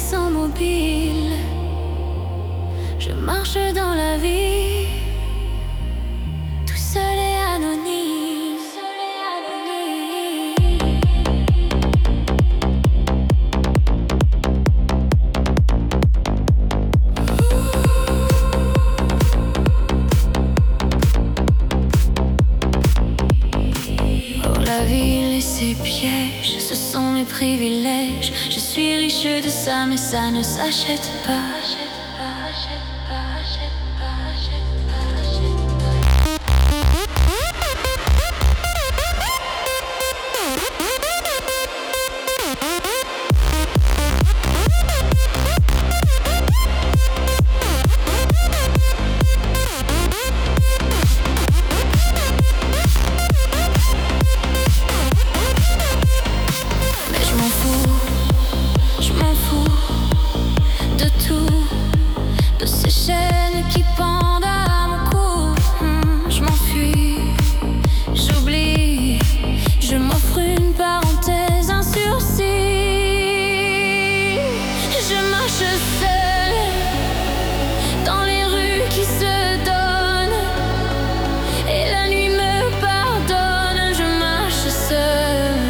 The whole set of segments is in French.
sans mobile. Je marche dans la vie, tout seul et anonyme. Oh, la ville et ses pièges, ce sont mes privilèges. Je suis riche de ça, mais ça ne s'achète pas. Je m'en fous de tout, de ces chaînes qui pendent à mon cou. Je m'enfuis, j'oublie, je m'offre une parenthèse, un sursis. Je marche seule dans les rues qui se donnent, et la nuit me pardonne. Je marche seule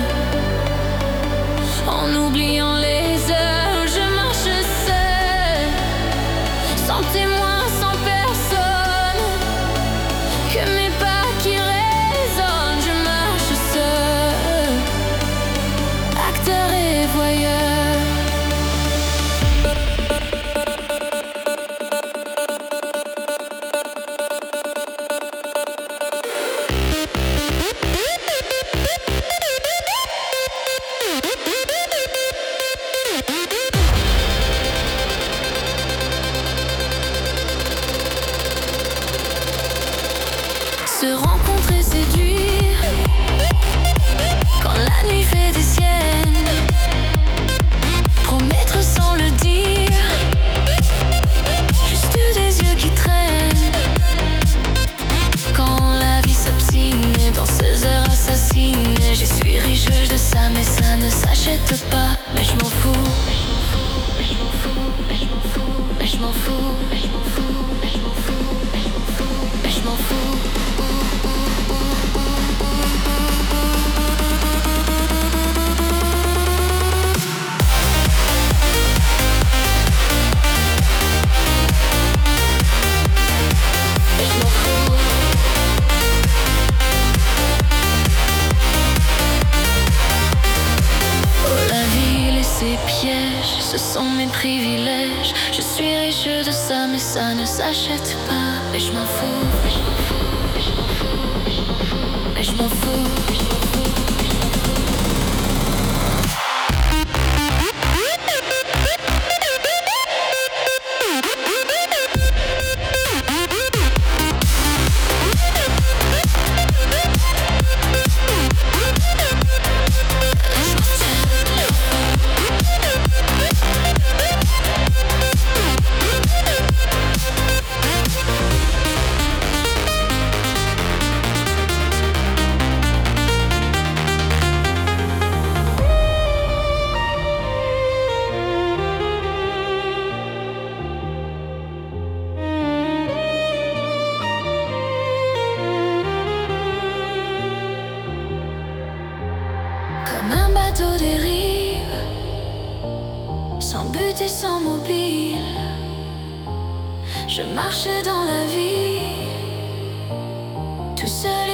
en oubliant les heures. Je marche seule, sans témoin, sans personne, que mes pas qui résonnent. Je marche seule, acteur et voyeur. Se rencontrer, séduire, quand la nuit fait des siennes. Promettre sans le dire, juste des yeux qui traînent. Quand la vie s'obstine dans ces heures assassines, je suis riche de ça, mais ça ne s'achète pas. Mais je m'en fous, mais je m'en fous, mais je m'en fous, mais je m'en fous, mais je m'en fous, mais je m'en fous, mais je m'en fous, mais je m'en fous. Ces pièges, ce sont mes privilèges. Je suis riche de ça, mais ça ne s'achète pas. Mais je m'en fous, mais je m'en fous, mais je m'en fous, mais je m'en fous, mais je m'en fous, mais je m'en fous. Comme un bateau dérive, sans but et sans mobile. Je marche dans la vie, tout seul